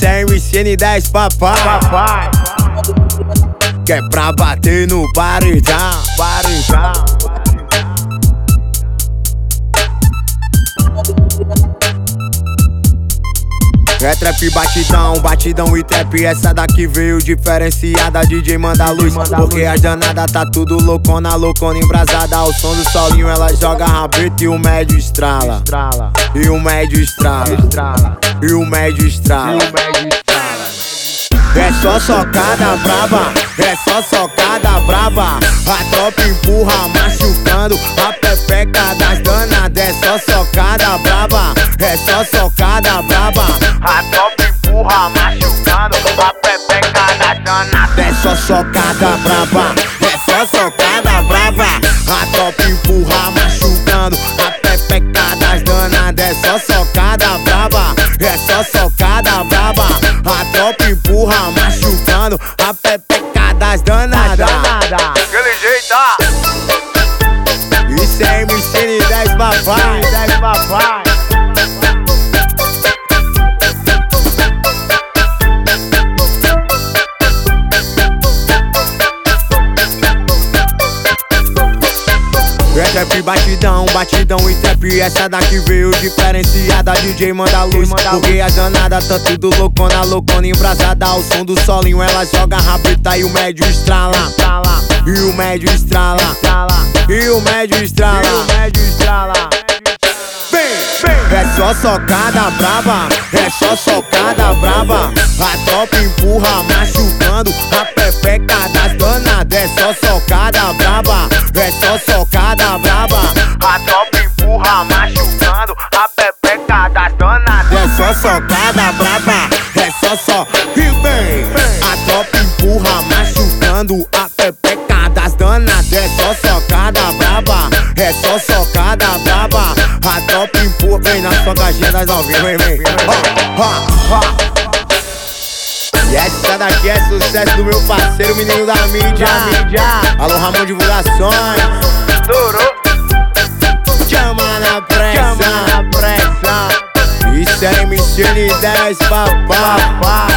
Isso é MCN10 papai. Que é pra bater no paredão. É trap batidão e trap. Essa daqui veio diferenciada. DJ manda luz, porque as danadas tá tudo loucona embrasada. Ao som do solinho ela joga rabeta e o médio estrala. E o médio estrala. É só socada braba, A tropa empurra machucando a pepeca das danadas. É só socada braba, A tropa empurra machucando a pepeca das danadas. É só socada braba, A tropa empurra machucando a pepeca das danadas. É só socada braba, A tropa empurra machucando a pepeca das danadas. Aquele jeito, Isso é MCN10 papai. É trap batidão e trap. Essa daqui veio diferenciada. DJ manda luz, porque as danadas tá tudo loucona embrasada. Ao som do solinho ela joga rabeta e o médio estrala. É só socada braba, A tropa empurra machucando a pepeca das danadas. É só socada braba, A tropa empurra machucando a pepeca das danadas. É só socada braba, e bem. A tropa empurra machucando a pepeca das danadas. É só socada braba, A tropa empurra. Vem nas fogadinhas das novinhas, vem. E essa daqui é sucesso do meu parceiro, menino da mídia. Alô, Ramon Divulgações. estourou. Chama na pressa. Isso é MCN10 papai.